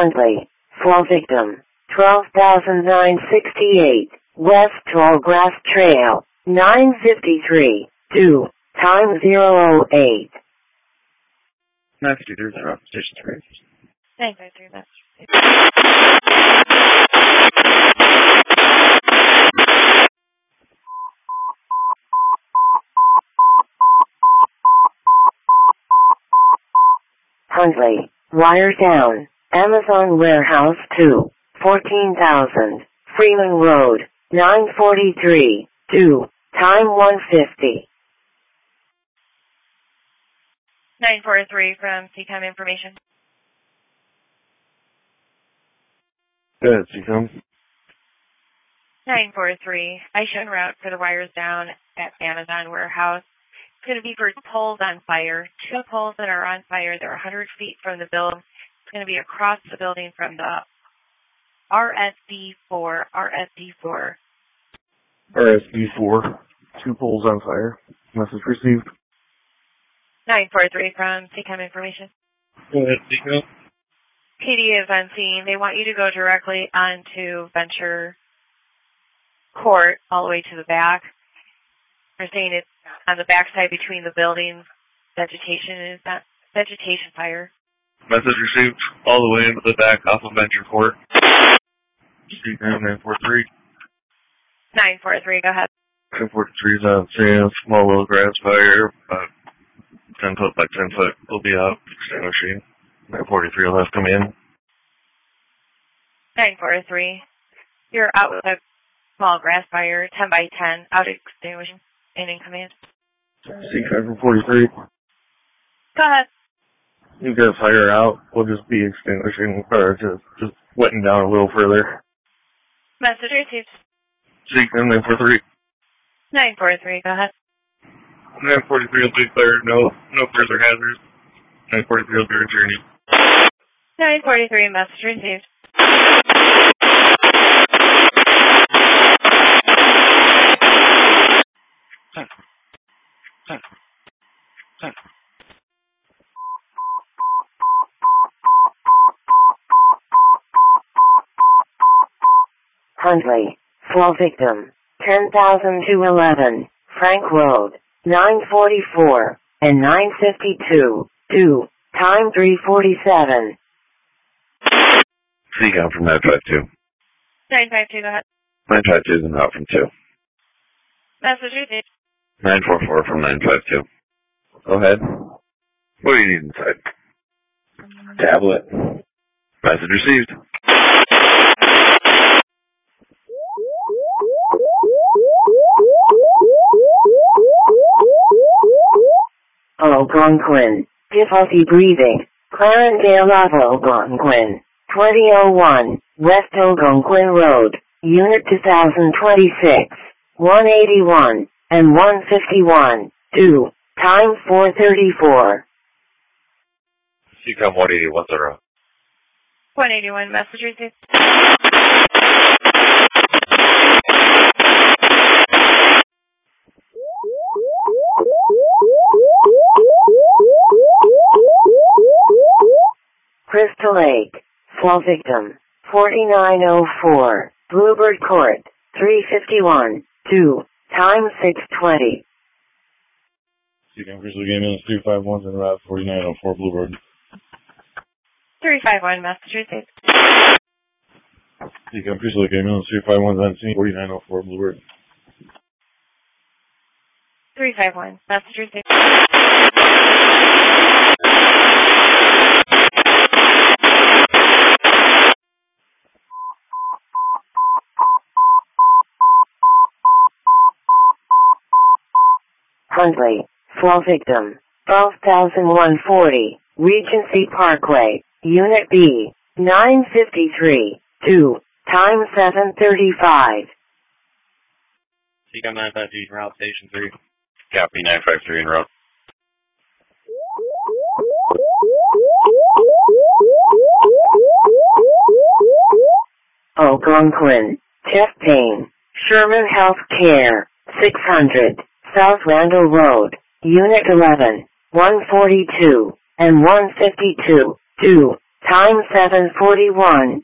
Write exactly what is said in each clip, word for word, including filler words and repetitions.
Huntley. Fall victim. twelve thousand nine hundred sixty-eight. West Tallgrass Trail. nine fifty-three. two. Time zero oh eight. nine fifty-three, they're off station three. nine five three, that's Huntley. Wire down. Amazon Warehouse two. fourteen thousand. Freeman Road. nine forty-three. two. Time one fifty. nine four three from C COM information. Good, C COM. nine four three. I shown route for the wires down at Amazon Warehouse. It's going to be for poles on fire. Two poles that are on fire. They're one hundred feet from the building. It's going to be across the building from the R S D four. R S D four. R S D four. Two poles on fire. Message received. nine four three from C COM information. Go ahead, C COM. P D is on scene. They want you to go directly onto Venture Court all the way to the back. They're saying it's on the backside between the buildings. Vegetation is not vegetation fire. Message received all the way into the back off of Venture Court. C COM nine four three. nine four three, go ahead. ten forty-three is on scene. Small little grass fire. About ten foot by ten foot will be out. Extinguishing. nine forty-three will have come in. nine four three. You're out with a small grass fire, ten by ten, out extinguishing and in command. C COM forty-three. Go ahead. You got fire out. We'll just be extinguishing, or just, just wetting down a little further. Message received. C COM nine four three. nine four three, go ahead. nine forty-three will be clear. No, no further hazards. nine forty-three will be returning. nine forty-three, message received. Huntley. Fall victim. ten thousand two hundred eleven. Frank Road. nine forty-four. And nine fifty-two. two. Time three forty-seven. C COM from nine five two. nine five two, go ahead. nine five two is an out from two. Message received. nine four four from nine five two. Go ahead. What do you need inside? Tablet. Message received. Algonquin. Difficulty breathing. Clarendale Algonquin. twenty oh one. West Algonquin Road. Unit two thousand twenty-six. one eighty-one. And one fifty-one. two. Time four thirty-four. C COM one eighty-one, zero. one eighty-one, message received. Crystal Lake. Fall victim. forty-nine oh four. Bluebird Court. three fifty-one. two. Time six twenty. C COM Crystal Game Inns three five one and Route forty-nine oh four Bluebird. three five one, message received. C COM Crystal Game Inns three five one on scene, forty-nine oh four Bluebird. three five one, message received. Huntley. Fall victim. twelve thousand one hundred forty. Regency Parkway. Unit B. nine fifty-three. two. Time seven thirty-five. C COM nine five two, Route Station three. Copy nine five three en route. Algonquin. Chest pain. Sherman Health Care. six hundred. South Randall Road. Unit eleven. one forty-two. And one fifty-two. two. Time seven forty-one.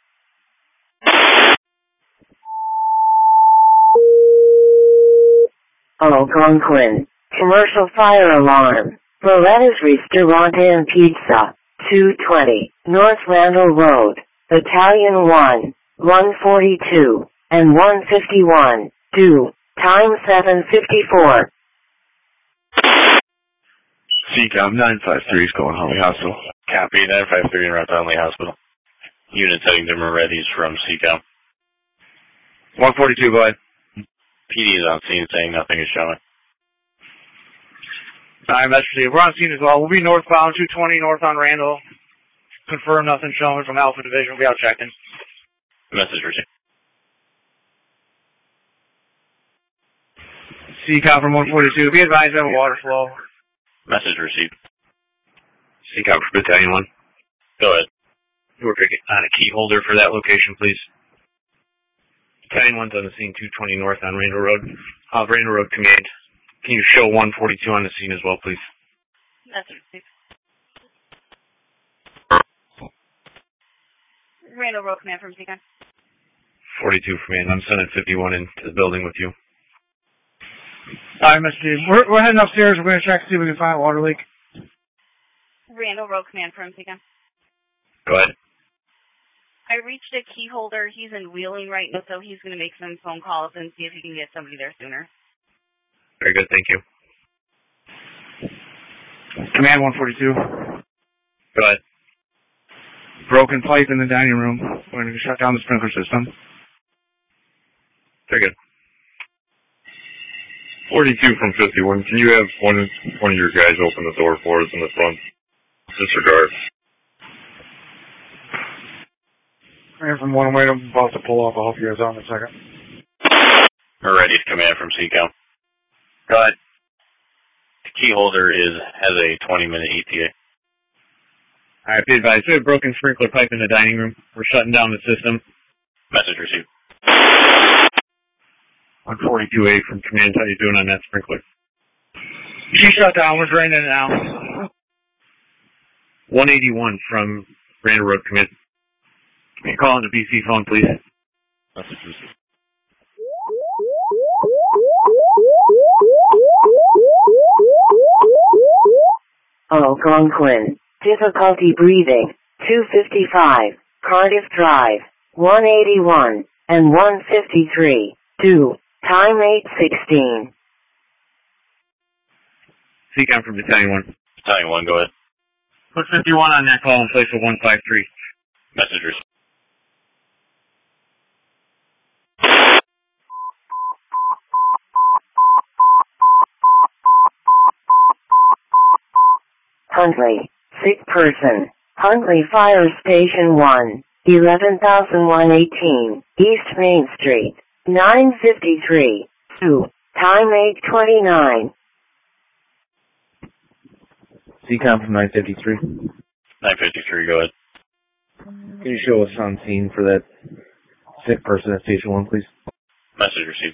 Algonquin. Commercial fire alarm. Loretta's Ristorante and Pizza. two twenty. North Randall Road. Battalion one. one forty-two. And one fifty-one. two. Time seven fifty-four. C COM nine five three is going Hunley Hospital. Copy, nine five three en route to Hunley Hospital. Units heading to Moretti's from C COM. one forty-two, go ahead. P D is on scene saying nothing is showing. Alright, message. We're on scene as well. We'll be northbound, two twenty north on Randall. Confirm nothing showing from Alpha Division. We'll be out checking. Message received. C COM from one forty-two. Be advised we have a water flow. Message received. C COM for Battalion one. Go ahead. We're picking on a key holder for that location, please. Battalion one's on the scene, two twenty north on Randall Road. Uh, Randall Road Command. Can you show one forty-two on the scene as well, please? Message received. Randall Road Command from C COM. forty-two Command. I'm sending fifty-one into the building with you. Alright, message. We're, we're heading upstairs. We're going to check to see if we can find a water leak. Randall Road Command from C COM. Go ahead. I reached a key holder. He's in Wheeling right now, so he's going to make some phone calls and see if he can get somebody there sooner. Very good, thank you. Command one forty-two. Go ahead. Broken pipe in the dining room. We're going to shut down the sprinkler system. Very good. forty-two from fifty-one. Can you have one one of your guys open the door for us in the front? Disregard. Command from one way. I'm about to pull off. I'll help you guys out in a second. Moretti's command from C COM. Go ahead. The key holder is has a twenty minute E T A. Alright, be advised. We have a broken sprinkler pipe in the dining room. We're shutting down the system. Message received. one forty-two A from Command. How you doing on that sprinkler? She shut down. We're draining it now. one eighty-one from Randall Road Command. Can you call on the B C phone, please? Message received. Algonquin. Difficulty breathing. two fifty-five. Cardiff Drive. one eighty-one. And one fifty-three. two. Time eight sixteen. C COM from Battalion one. Battalion one, go ahead. Put fifty-one on that call in place of one five three. Message received. Huntley. Sick person. Huntley Fire Station one. eleven thousand one hundred eighteen. East Main Street. nine fifty-three. two. Time eight twenty-nine. C COM from nine fifty-three. nine fifty-three, go ahead. Can you show us on scene for that sick person at Station one, please? Message received.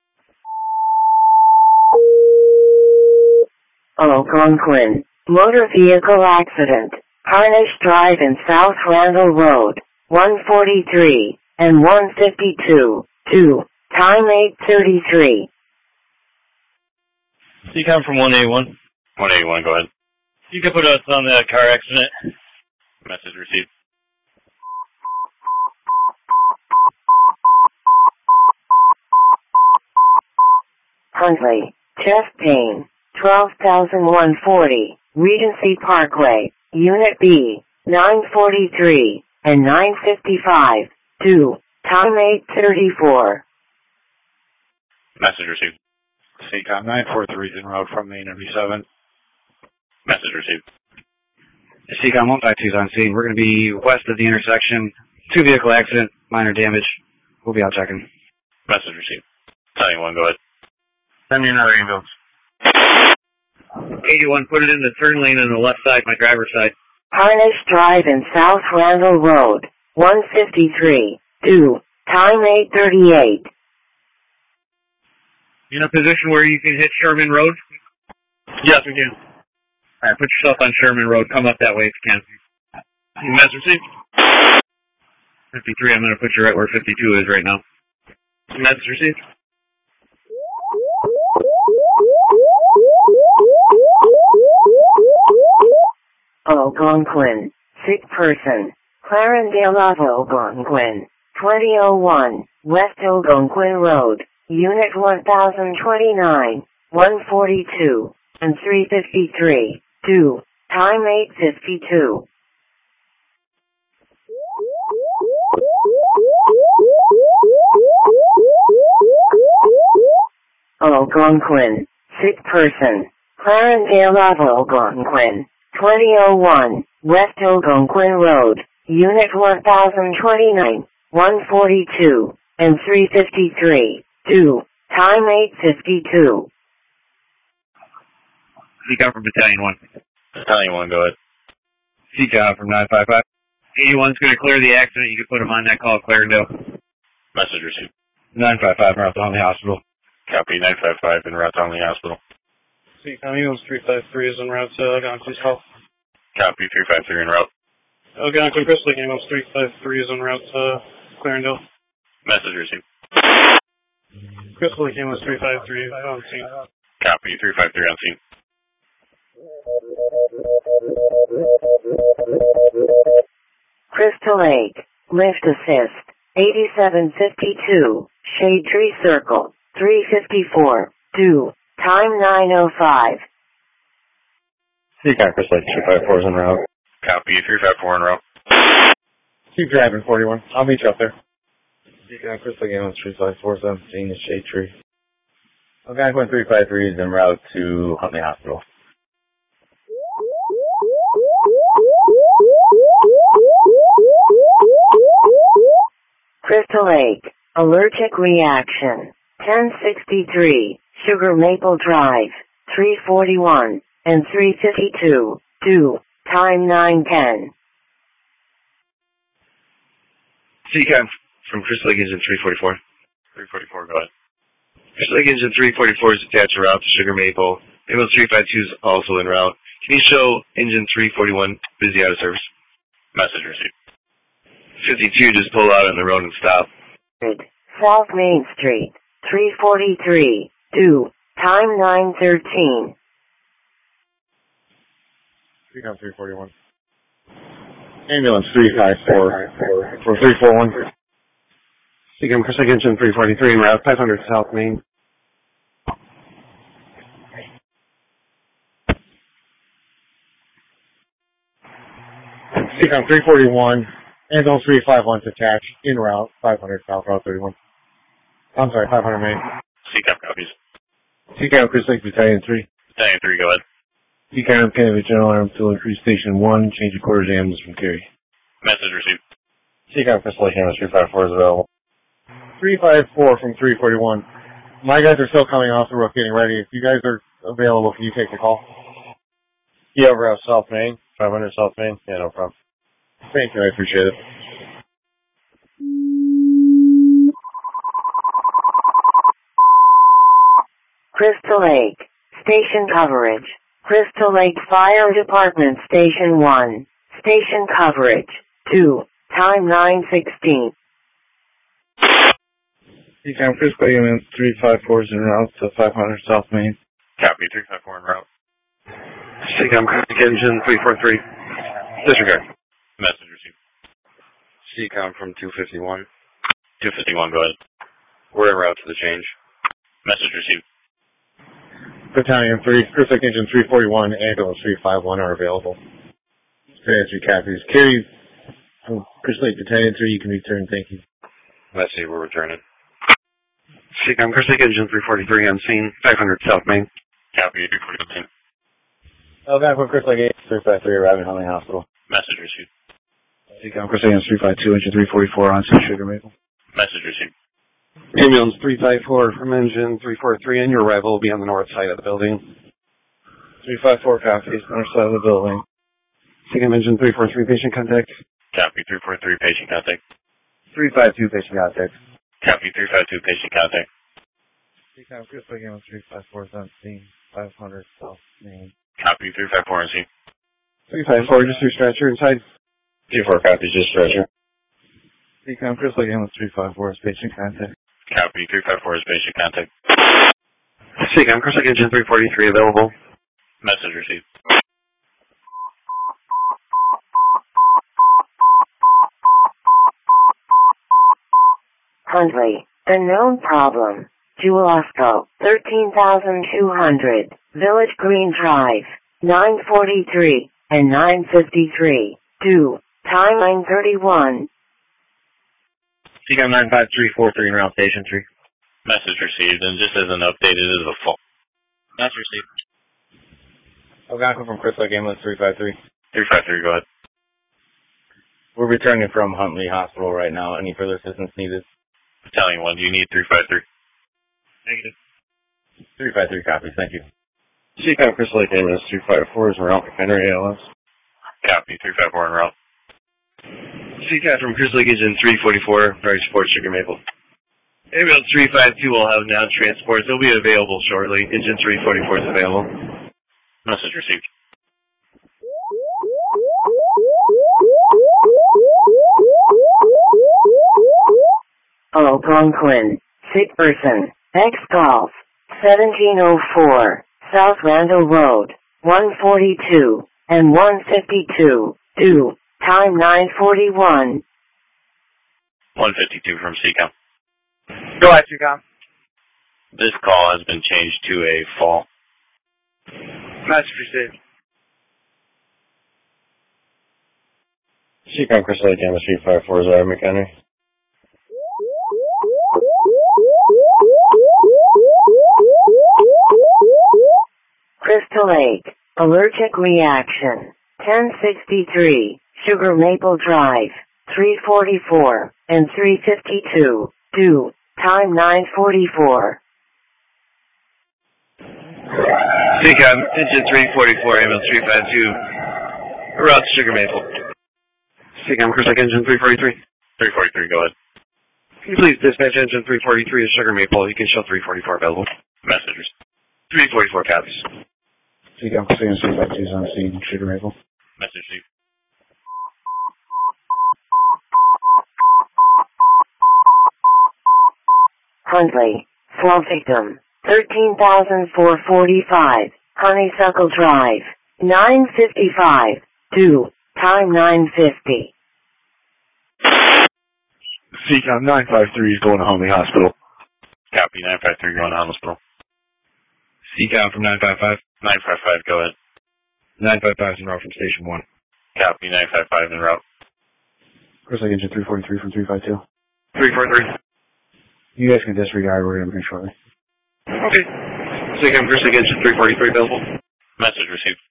Algonquin. Motor vehicle accident. Harnish Drive and South Randall Road. one forty-three. And one fifty-two. two. Time eight thirty-three. C COM from one eighty-one. one eighty-one, go ahead. You can put us on the car accident. Message received. Huntley. Chest pain. twelve thousand one hundred forty. Regency Parkway. Unit B. nine forty-three. And nine fifty-five. two. Time eight thirty-four. Message received. C COM nine four three is en route from Main W seven. Message received. C COM one five two is on scene. We're going to be west of the intersection. Two vehicle accident, minor damage. We'll be out checking. Message received. Battalion one, go ahead. Send me another ambulance. eighty-one, put it in the turn lane on the left side, my driver's side. Harnish Drive and South Randall Road. one fifty-three. two. Time eight thirty-eight. You in a position where you can hit Sherman Road? Yes, we can. Alright, put yourself on Sherman Road. Come up that way if you can. Message received. fifty-three, I'm going to put you right where fifty-two is right now. Message received. Algonquin. Sick person. Clarendale Avo Algonquin. twenty oh one, West Algonquin Road, Unit one thousand twenty-nine, one forty-two, and three fifty-three, two, time eight fifty-two. Algonquin. Sick person. Clarendale Avo Algonquin. twenty oh one, West Algonquin Road, Unit one thousand twenty-nine, one forty-two, and three fifty-three, two, time eight fifty-two. C C O M from Battalion one. Battalion one, go ahead. C C O M from nine five five. eighty-one's going to clear the accident. You can put him on that call, Clarendale. Message received. nine five five, route to Homley Hospital. Copy, nine five five, en route to Homley Hospital. C C O M, Eagles three five three is en route to Algonquin's Health. Copy, three five three, en route. Algonquin Crystal Lake, Eagles three five three is en route to Clarendale. Message received. Crystal Lake, Eagles three five three on scene. Copy, three five three on scene. Crystal Lake, lift assist, eighty-seven fifty-two, Shade Tree Circle, three fifty-four, two, time nine oh five. C C O M Crystal Lake two five four is en route. Copy, three five four en route. Keep driving, forty-one. I'll meet you up there. C C O M Crystal Lake ambulance three five four seventeen is Shade Tree. Algonquin three five three is en route to Huntley Hospital. Crystal Lake, allergic reaction, ten sixty-three, Sugar Maple Drive, three forty-one, and three fifty-two, two, time nine ten. C C O M from Crystal Lake Engine three forty-four. three forty-four, go ahead. Crystal Lake Engine three forty-four is attached to route to Sugar Maple. Ambulance three five two is also en route. Can you show Engine three forty-one busy out of service? Message received. fifty-two, just pull out on the road and stop. South Main Street, three forty-three, two, time nine thirteen. C C O M three forty-one. Ambulance three five four for three four one. C C O M Crystal Lake Engine three forty-three en route five hundred South Main. C C O M three forty-one, ambulance three five one attached, en route, five hundred South Route thirty-one. I'm sorry, five hundred Main. C C O M copies. C C O M Crystal Lake Battalion three. Battalion three, go ahead. C C O M Candidate General Arms to increase Station one, change of quarters ambulance from Cary. Message received. C C O M Crystal Lake ambulance three five four is available. three five four from three forty-one. My guys are still coming off the roof getting ready. If you guys are available, can you take the call? Yeah, we're out South Main, five hundred South Main. Yeah, no problem. Thank you, I appreciate it. Crystal Lake, station coverage. Crystal Lake Fire Department Station one, station coverage, two, time nine sixteen. C C O M Crystal Lake ambulance three five four is en route to five hundred South Main. Copy, three five four en route. C C O M Crystal Lake Engine three four three. Disregard. Message received. C C O M from two fifty-one. two fifty-one, go ahead. We're en route to the change. Message received. Battalion three, Crystal Lake Engine three forty-one, ambulance three five one are available. Battalion three copies. Carry from Crystal Lake Battalion three, you can return, thank you. Message, we're returning. C C O M Crystal Lake Engine three forty-three on scene, five hundred South Main. Copy, three forty on scene. Algonquin Crystal Lake three five three arriving at Huntley Hospital. Message received. C C O M Crystal Lake Engine three five two, Engine three forty-four on scene, Sugar Maple. Message received. Ambulance three five four from engine three four three, and your arrival will be on the north side of the building. three five four copies, north side of the building. C C O M engine three four three, patient contact. Copy, three four three, patient contact. three five two, patient contact. Copy, three five two, patient contact. C C O M Crystal Lake ambulance three five four is on scene, five hundred South Main. Copy, three five four on scene. three five four, just your stretcher inside. two four copies, just stretcher. C COM, Chris Lake Ambulance three five four is patient contact. Copy, three five four is patient contact. C COM, Chris Lake Engine three forty-three available. Message received. Huntley, the known problem. Jewel-Osco, thirteen thousand two hundred, Village Green Drive, nine forty-three, and nine fifty-three, due, time nine thirty-one. C COM nine five three four three in route station three. Message received, and just as an update, it is a full. Message received. Algonquin from Chris Lake Ambulance three five three. three five three, go ahead. We're returning from Huntley Hospital right now. Any further assistance needed? Battalion one, do you need three five three? Negative. three five three copies, thank you. C COM, Chris Lake Ambulance three five four is in route McHenry A L S. Copy, three five four en route. C COM from Chris Lake Engine three forty-four, Prairie Sports, Sugar Maple. Ambulance three five two will have now transports. They'll be available shortly. Engine three forty-four is available. Message received. Algonquin, sick person, X-Golf, seventeen oh four, South Randall Road, one forty-two, and one fifty-two, due, time nine forty-one. one fifty-two from C COM. Go ahead, C COM. This call has been changed to a fall. Message received. C COM, Chris Lake Ambulance three five four is out of McHenry. Crystal Lake, allergic reaction, ten sixty-three, Sugar Maple Drive, three forty-four, and three fifty-two, due, time nine forty-four. C COM, Engine three forty-four, Ambulance three five two, route to Sugar Maple. C COM, Chris Lake Engine three forty-three. three forty-three, go ahead. Can you please dispatch Engine three forty-three to Sugar Maple? You can show three forty-four available. Messages. three forty-four copies. C COM, C M C five two is on scene, Sugar Maple. Message received. Huntley, fall victim, thirteen thousand four hundred forty-five, Honeysuckle Drive, nine fifty-five, due, time nine fifty. C COM nine five three is going to Huntley Hospital. Copy, nine five three going to hospital. C COM from nine five five. nine five five, go ahead. nine five five is en route from Station one. Copy, nine five five en route. Chris Lake Engine three forty-three from three five two. three forty-three. You guys can disregard, we're going to bring shortly. Okay. C COM, Chris Lake Engine three forty-three available. Message received.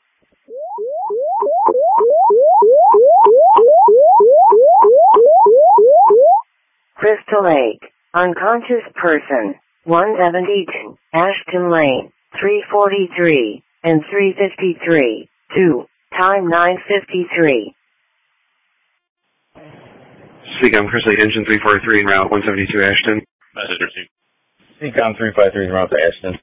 Crystal Lake, unconscious person, one seventy-two, Ashton Lane, three forty-three, and three fifty-three, due, time nine fifty-three. C COM, Chris Lake Engine three forty-three en route one seventy-two Ashton. Message received. C COM three five three is en route to Ashton.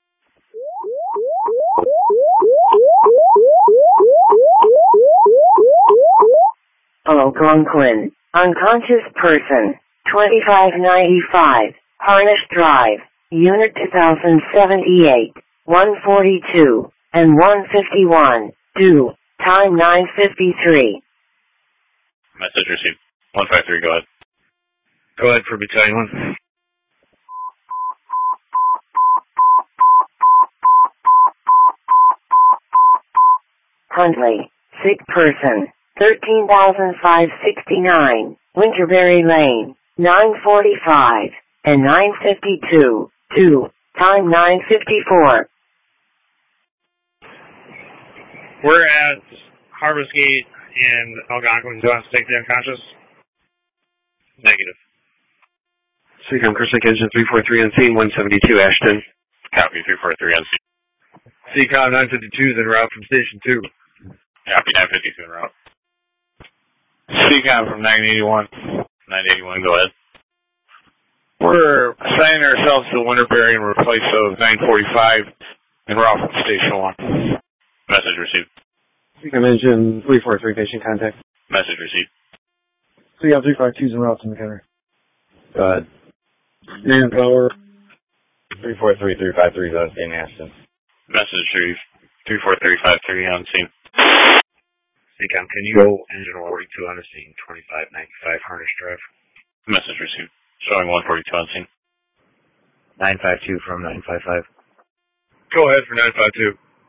Algonquin, unconscious person, twenty-five ninety-five, Harnish Drive, Unit two thousand seventy-eight, one forty-two, and one fifty-one, due, time nine fifty-three. Message received. one five three, go ahead. Go ahead for Battalion one. Huntley, sick person, thirteen thousand five hundred sixty-nine, Winterberry Lane, nine forty-five, and nine fifty-two, due, time nine fifty-four. We're at Harvest Gate and Algonquin. Do you want us to take the unconscious? Negative. C COM, Chris Lake Engine three forty-three on scene, one seventy-two Ashton. Copy, three forty-three on scene. C COM nine fifty-two is en route from Station two. Copy, nine fifty-two en route. C COM from nine eighty-one. nine eighty-one, go ahead. We're assigning ourselves to Winterberry in replace of nine forty-five en route from Station one. Message received. C COM Engine three forty-three, patient contact. Message received. So you have three five twos en route to McHenry. Go ahead. Manpower. three four three three five three is in Aston. Message retrieved. three four three five three on scene. C COM, can you go engine forty-two on the scene, twenty-five ninety-five Harness Drive? Message received. Showing one forty-two on scene. nine five two from nine five five. Go ahead for nine five two.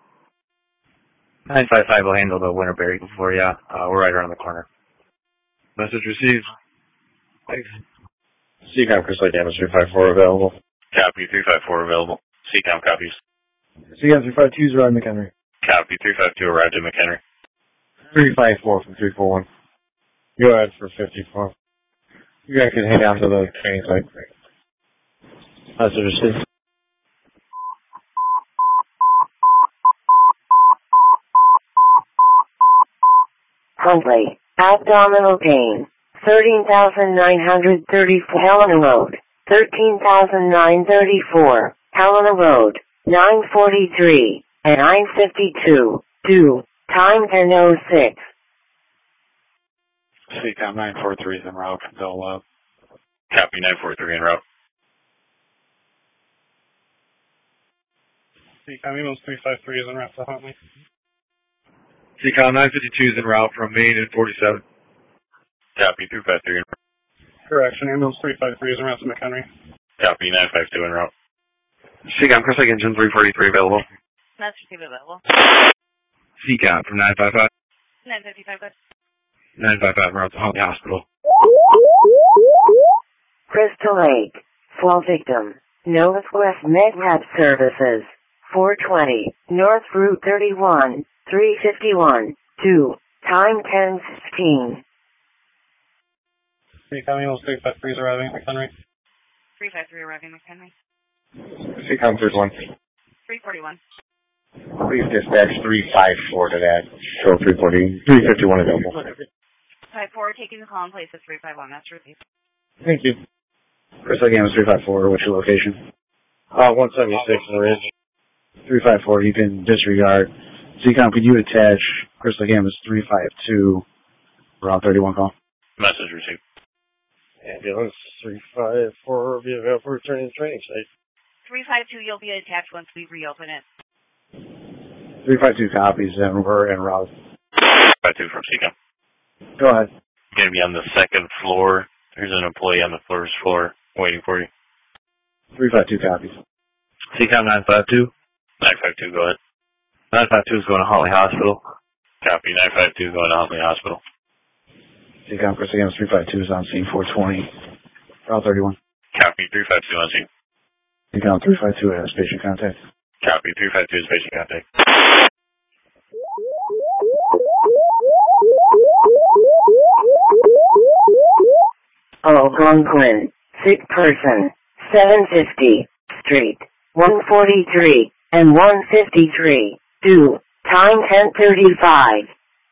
nine five five will handle the Winterberry for you. Uh, we're right around the corner. Message received. Thanks. C COM, Chris Lake, Amos three five four available. Copy, three five four available. C COM copies. So you have three five twos around McHenry. Copy, three five two arrived at McHenry. three five four from three four one. Go ahead for fifty-four. You guys can head down to the training site. Message received. Huntley, abdominal pain, thirteen thousand nine hundred thirty-four Helena Road, thirteen thousand nine hundred thirty-four, Helena Road, nine forty-three, and nine fifty-two, due, time ten oh six. C COM nine four three is en route from Del Love. Copy, nine four three en route. C COM Emos three five three is en route to Huntley. C COM nine fifty-two is en route from Maine and forty-seven. Copy, three five three en route. Correction, Emos three five three is en route to McHenry. Copy, nine five two en route. C COM, Chris Lake Engine three forty-three available. That's receive available. C COM from nine five five. nine fifty-five, good. nine five five en route to Huntley Hospital. Crystal Lake, fall victim, Northwest MedRap Services, four twenty, North Route thirty-one, three fifty-one, two, time ten fifteen. C COM Emos three five three is arriving at McHenry. three five three arriving McHenry. C COM three one. three forty-one. Please dispatch three five four to that. Show three forty, three fifty-one available. five four, taking the call in place of three five one. That's received. Thank you. Chris Lake, Amos three five four, what's your location? Uh, one seventy-six in the ridge. three five four, you can disregard. C COM, could you attach Chris Lake, Amos three five two, Route thirty-one call? Message received. Ambulance three five four will be available for returning to training site. three five two, you'll be attached once we reopen it. three five two copies, and we're en route. five two from C COM. Go ahead. Going to be on the second floor. There's an employee on the first floor waiting for you. three five two copies. C COM nine five two. nine five two, go ahead. nine five two is going to Huntley Hospital. Copy, nine five two going to Huntley Hospital. C COM, Chris Lake, Amos three five two is on scene four twenty, Route thirty-one. Copy, three five two on scene. C COM three five two has patient contact. Copy, three five two is patient contact. Algonquin, sick person, seven fifty, Street, one forty-three, and one fifty-three, due, time ten thirty-five.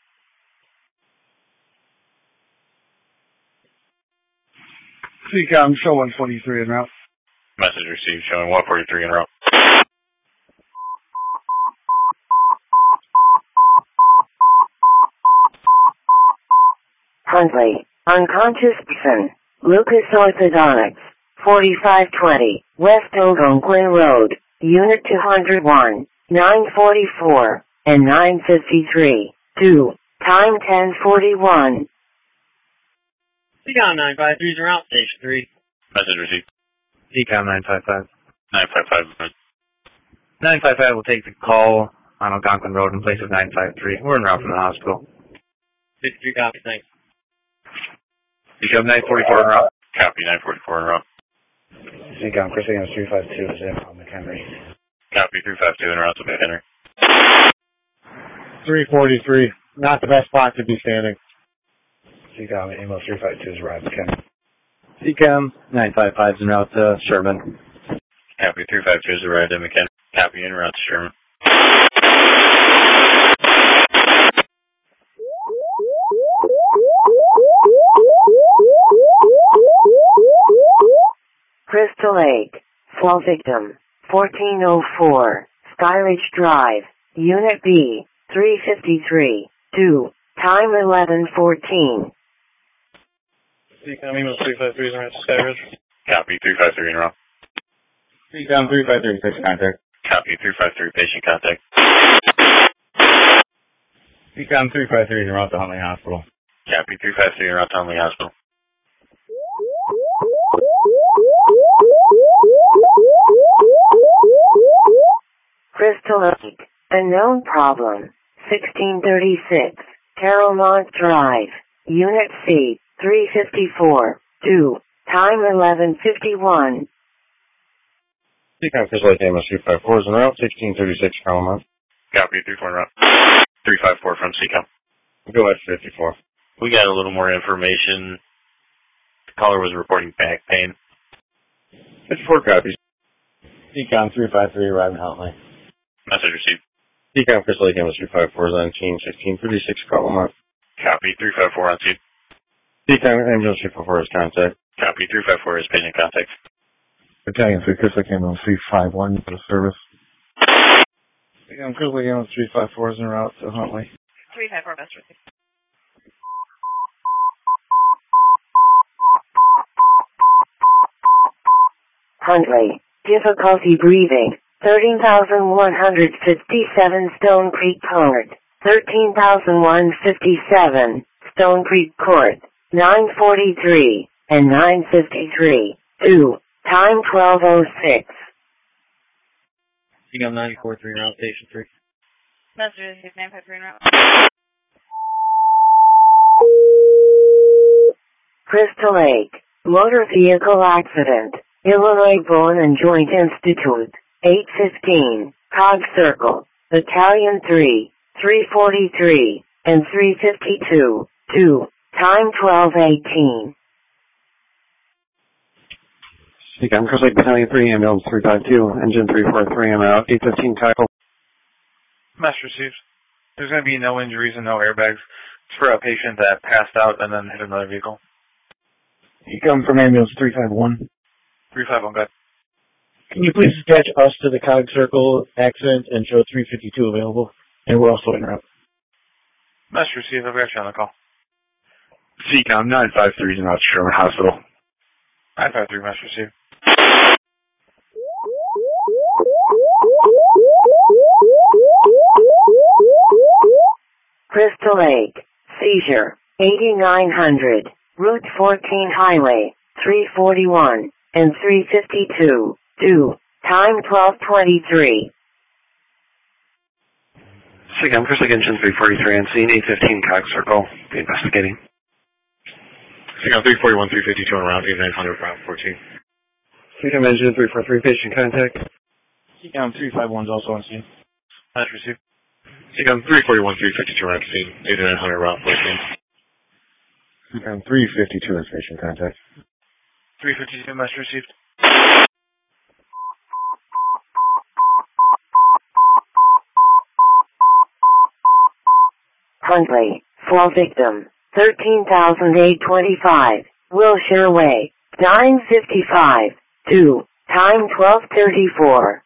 C COM, show one forty-three en route. Message received showing one forty-three en route. Huntley, unconscious person, Lucas Orthodontics, forty-five twenty, West Algonquin Road, Unit two oh one, nine forty-four, and nine fifty-three, due, time ten forty-one. C COM nine five three is en route, station three. Message received. C COM nine five five. nine five five. nine five five will take the call on Algonquin Road in place of nine five three. We're en route from the hospital. fifty-three copies, thanks. C COM nine forty-four en route. Copy, nine forty-four en route. C COM, Chris Lake, Amos three five two is in on McHenry. Copy, three five two en route to McHenry. three forty-three, not the best spot to be standing. C COM, Amos three five two is arrived at McHenry. C COM nine five five is en route to Sherman. Copy, three five two is arrived at McHenry. Copy, en route to Sherman. Crystal Lake, fall victim, fourteen oh four, Skyridge Drive, Unit B, three fifty-three, due, Time eleven fourteen. Seacom email three five three is around Skyridge. Copy, three five three in route. Seacom three five three, patient contact. Copy, three five three, patient contact. Seacom three five three is en route to Huntley Hospital. Copy, three five three en route to Huntley Hospital. Crystal Lake. Unknown problem. sixteen thirty-six. Caroline Drive. Unit C. three fifty-four. two. Time eleven fifty-one. Seacom Crystal Lake ambulance three five four is en route, sixteen thirty-six Caroline. Copy, three four en route. three five four from Seacom. Go ahead, fifty-four. We got a little more information. The caller was reporting back pain. fifty-four copies. Seacom three five three arriving Huntley. Message received. Seacom Crystal Lake ambulance three five four is on team sixteen thirty-six Caroline. Copy, three five four on scene. Seacom ambulance three five four is contact. Copy, three five four is patient contact. Battalion three Crystal Lake ambulance three five one for the service. Seacom Crystal Lake ambulance three five four is en route to Huntley. three five four, message received. Huntley. Difficulty breathing. thirteen thousand one hundred fifty-seven Stone Creek Court. thirteen thousand one hundred fifty-seven Stone Creek Court. nine forty-three and nine fifty-three. two. Time twelve oh six. Seacom nine four three route, station three. Message received, nine five three en route. Crystal Lake. Motor vehicle accident. Illinois Bone and Joint Institute. eight fifteen. Cog Circle. Battalion three. three forty-three. And three fifty-two. two. Time twelve eighteen. Seacom Crystal Lake Battalion three ambulance three five two. Engine three four three en route. eight fifteen tackle. Message received. There's going to be no injuries and no airbags. It's for a patient that passed out and then hit another vehicle. Seacom from ambulance three five one. three five one, good. Can you please dispatch us to the Cog Circle accident and show three fifty-two available? And we're also en route. Message received. I've got you on the call. Seacom nine five three is en route to Sherman Hospital. nine five three, message received. Crystal Lake. Seizure. eighty-nine hundred. Route fourteen Highway. three forty-one. And three fifty-two. two. Time twelve twenty-three. Seacom Crystal Lake Engine three forty-three on scene, eight fifteen Cog Circle. Be investigating. Seacom three forty-one, three fifty-two on route, eighty-nine hundred, route fourteen. Seacom Engine three forty-three, patient contact. Seacom three five one is also on scene. Message received. Seacom three forty-one, three fifty-two on scene, eighty-nine hundred, route fourteen. Seacom three fifty-two is patient contact. three fifty-two, message received. Huntley. Fall victim. thirteen thousand eight hundred twenty-five. Wilshire Way. nine fifty-five. two. Time twelve thirty-four.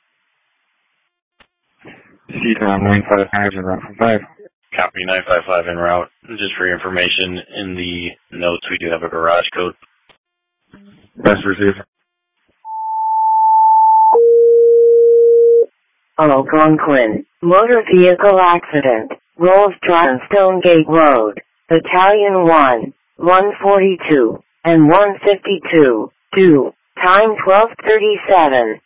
Seacom nine five five is en route from five. Copy, nine five five en route. Just for your information, in the notes we do have a garage code. Best received. Algonquin. Motor vehicle accident. Rolls Drive, Stonegate Road. Battalion one. one forty-two. And one fifty-two. two. Time twelve thirty-seven.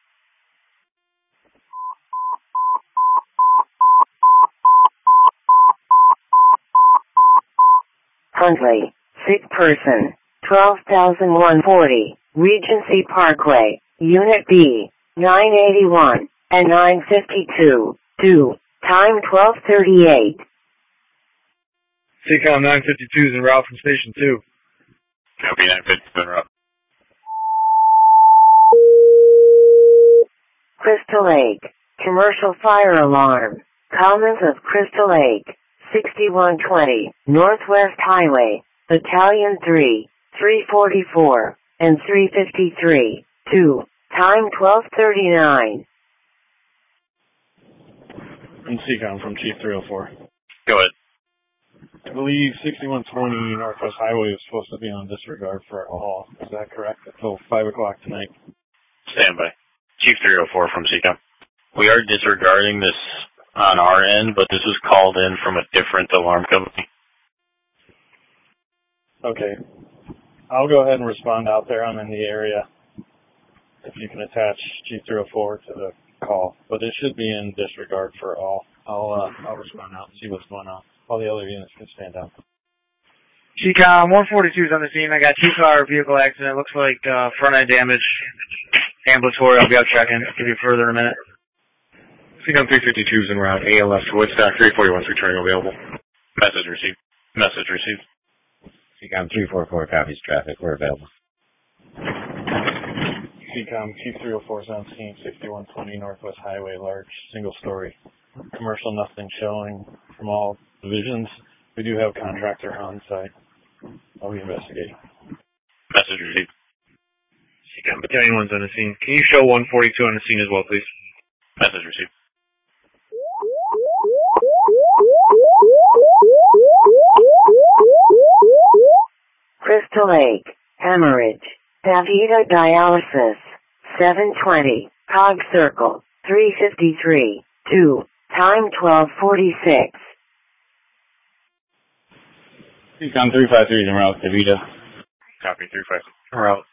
Huntley. Sick person. twelve thousand one hundred forty. Regency Parkway. Unit B. nine eighty-one. And nine fifty-two. two. Time twelve thirty-eight. Seacom nine fifty-two is en route from station two. Copy, nine fifty-two en route. Crystal Lake. Commercial fire alarm. Commons of Crystal Lake. sixty-one twenty. Northwest Highway. Battalion three. three forty-four. And three fifty-three. two. Time twelve thirty-nine. And Seacom from Chief three oh four. Go ahead. I believe sixty-one twenty Northwest Highway is supposed to be on disregard for all. Is that correct? Until five o'clock tonight. Stand by. Chief three oh four from C COM. We are disregarding this on our end, but this was called in from a different alarm company. Okay. I'll go ahead and respond out there. I'm in the area. If you can attach Chief three oh four to the call. But it should be in disregard for all. I'll uh, I'll respond out and see what's going on. All the other units can stand down. C COM, one forty-two is on the scene. I got two-car vehicle accident. Looks like uh, front end damage. Ambulatory. I'll be out checking. Give you further in a minute. C COM three fifty-two is en route. A L F to Woodstock. three forty-one is returning available. Message received. Message received. C COM three forty-four copies traffic. We're available. C COM Chief three oh four is on scene. sixty-one twenty Northwest Highway. Large single story. Commercial, nothing showing from all divisions. We do have contractor on site. I'll be investigating. Message received. C COM Battalion one's on the scene. Can you show one forty-two on the scene as well, please? Message received. Crystal Lake, hemorrhage, Davida dialysis, seven twenty, Cog Circle, three fifty-three, two, time twelve forty-six. C COM three five three is en route. Davida. Copy three five three. En route.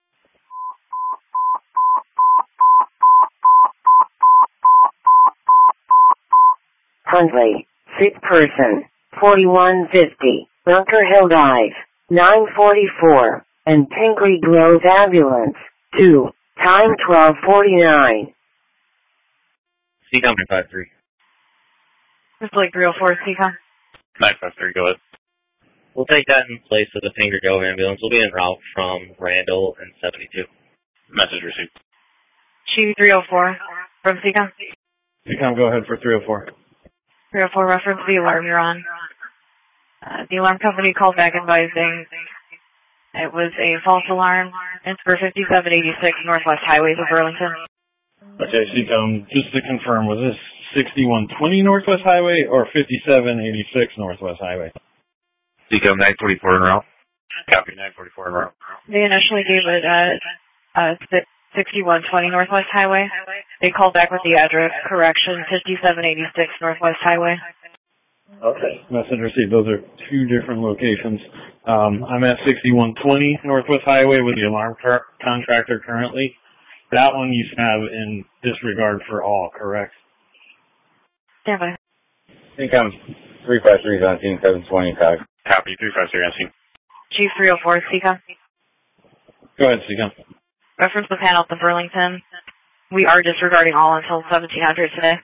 Huntley, sick person, forty-one fifty, Bunker Hill Drive, nine forty-four, and Pingree Grove Ambulance, two, time twelve forty-nine. C COM nine five three. Crystal Lake three oh four, C COM. nine five three, go ahead. We'll take that in place of the Pingree Grove ambulance. We'll be en route from Randall and seventy-two. Message received. Chief three oh four from C COM. C COM, go ahead for three oh four. three oh four, reference the alarm you're on. Uh, the alarm company called back advising it was a false alarm. It's for fifty-seven eighty-six Northwest Highway of Burlington. Okay, C COM, just to confirm, was this sixty-one twenty Northwest Highway or fifty-seven eighty-six Northwest Highway? C COM nine forty-four en route. Copy nine forty-four en route. They initially gave it uh, uh, sixty-one twenty Northwest Highway. They called back with the address correction, fifty-seven eighty-six Northwest Highway. Okay. Message received. Those are two different locations. Um, I'm at sixty-one twenty Northwest Highway with the alarm car- contractor currently. That one you have in disregard for all, correct? Stand by. C COM three five three is on scene. seven twenty Cog. Copy three five three on scene. Chief three oh four, C COM. Go ahead, C COM. Reference the panel to Burlington. We are disregarding all until seventeen hundred today.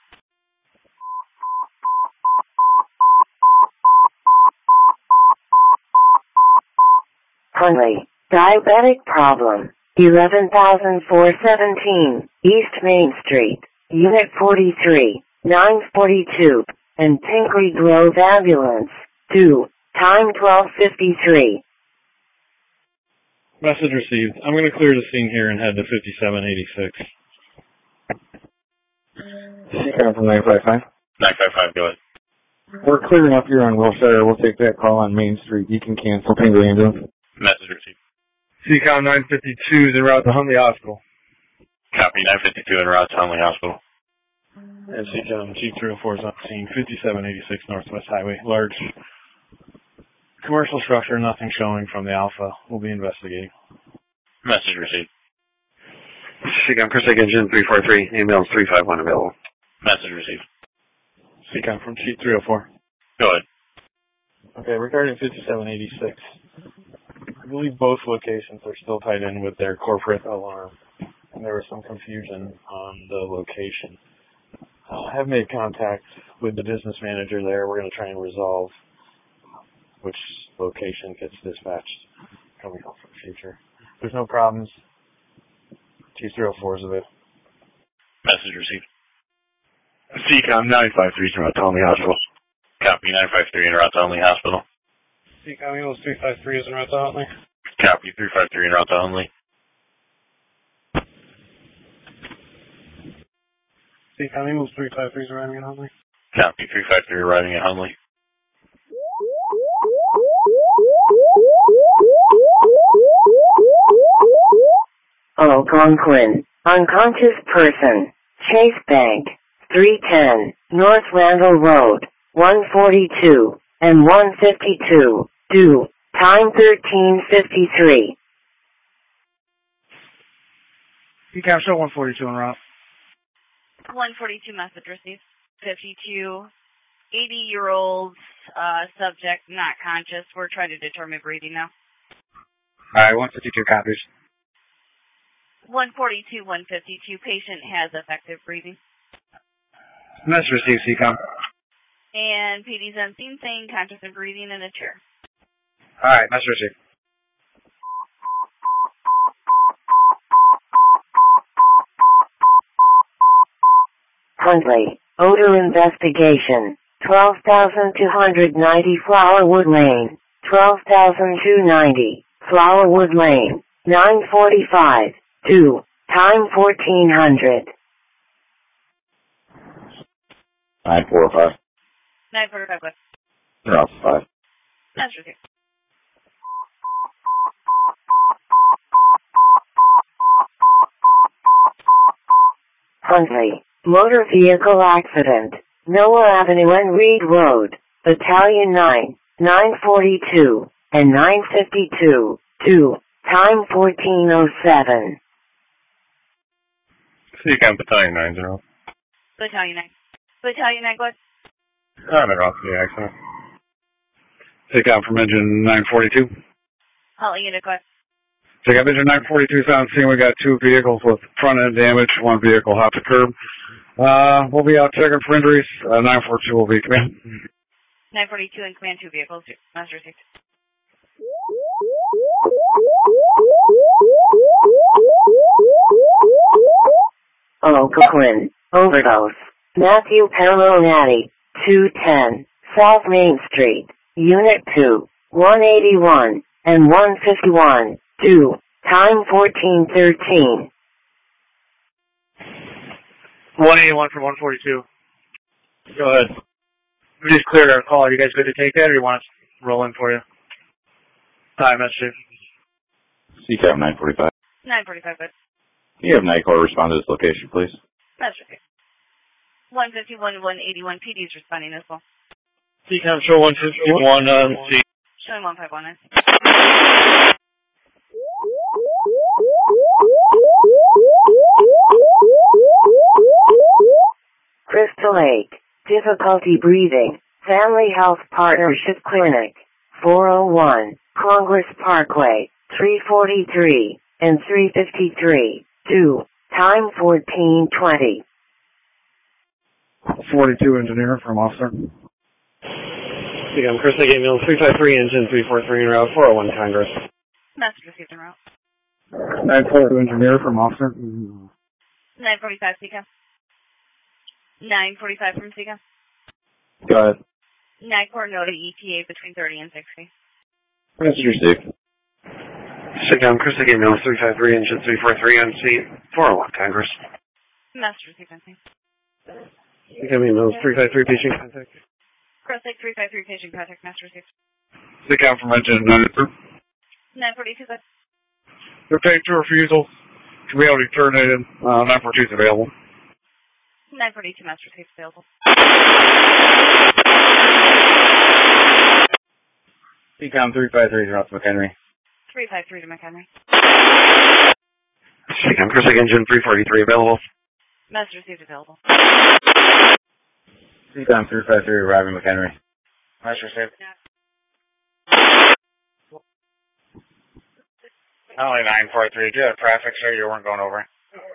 Huntley, diabetic problem, eleven thousand four hundred seventeen, East Main Street, Unit forty-three, nine forty-two, and Pingree Grove Ambulance, two, time twelve fifty-three. Message received. I'm going to clear the scene here and head to fifty-seven eighty-six. C COM from nine five five. nine five five, go ahead. We're clearing up here on Wilshire. We'll take that call on Main Street. You can cancel Pingree Ambulance. Message received. C COM nine fifty-two is en route to Huntley Hospital. Copy nine fifty-two en route to Huntley Hospital. And C COM Chief three oh four is on scene. fifty-seven eighty-six Northwest Highway. Large commercial structure, nothing showing from the Alpha. We'll be investigating. Message received. C COM Crystal Lake Engine three four three. Ambulance three five one available. Message received. C COM from Chief three oh four. Go ahead. Okay, regarding fifty-seven eighty-six, I believe both locations are still tied in with their corporate alarm, and there was some confusion on the location. Uh, I have made contact with the business manager there. We're going to try and resolve which location gets dispatched coming up for the future. There's no problems. Chief three oh four is available. Message received. C COM nine five three is en route to Huntley Hospital. Copy nine five three en route to Huntley Hospital. C COM Eagles three five three is en route to Huntley. Copy three five three en route to Huntley. C COM Eagles three five three is arriving in Huntley. Copy three five three arriving at Huntley. Algonquin, unconscious person, Chase Bank, three ten, North Randall Road, one forty-two, and one fifty-two, due, time thirteen fifty-three. C CAM, show one forty-two en route. one forty-two message received. fifty-two, eighty-year-old uh, subject, not conscious. We're trying to determine breathing now. Alright, one fifty-two copies. one forty-two, one fifty-two, patient has effective breathing. Message received, C CAM. And P D's on scene saying conscious and breathing in a chair. Alright, message received. Huntley, odor investigation, twelve thousand two hundred ninety Flowerwood Lane, twelve thousand two hundred ninety, Flowerwood Lane, nine forty-five, due, time fourteen hundred. nine forty-five. nine forty-five West. You're off five. That's received. Huntley, motor vehicle accident, Noah Avenue and Reed Road, Battalion nine, nine forty-two, and nine fifty-two, due, time fourteen oh seven. C CAM Battalion nine zero. Battalion nine. Battalion nine, go ahead. Ah, they're off the accident. Take out from engine nine forty-two. Holly unit, go ahead. Take out engine nine forty-two, sound scene. We got two vehicles with front end damage. One vehicle hopped the curb. Uh, we'll be out checking for injuries. Uh, nine forty-two will be command. nine forty-two in command, two vehicles. Master received. Algonquin, overdose, Matthew Perlonati, two ten, South Main Street, Unit two, one eighty-one, and one fifty-one, due, time fourteen thirteen. one eighty-one from one forty-two. Go ahead. We just cleared our call. Are you guys good to take that, or you want us to roll in for you? Time, message. C CAM nine forty-five. nine forty-five, good. Can you have NICOR respond to this location, please? That's okay. one fifty-one, one eighty-one, P D's responding as well. C CAM show one fifty-one on C. Showing one five one nine. Crystal Lake, difficulty breathing, Family Health Partnership Clinic, four oh one, Congress Parkway, three forty-three, and three fifty-three, due, time fourteen twenty. forty-two engineer from officer. C CAM Chris Lake ambulance three five three, engine three four three, en route four oh one Congress. Message received en route. nine forty-two engineer from officer. nine forty-five C CAM. nine forty-five from C CAM. Go ahead. NICOR noted E T A between thirty and sixty. Message received. C CAM Chris Lake ambulance three five three, engine three four three, on C four oh one Congress. Message received, I think. C CAM ambulance three five three, patient contact. Cross Lake three five three, patient contact, message received. C CAM from engine nine two. nine forty-two, good. They're paid to refusal. To be able to be terminated. Uh, nine forty-two is available. nine forty-two, message received, available. C CAM three five three, Route McHenry. three five three to McHenry. C CAM Chris Lake engine three forty-three, available. Message received, available. C CAM three five three, arriving McHenry. Message received. Only nine forty-three. Did you have traffic, sir? You weren't going over.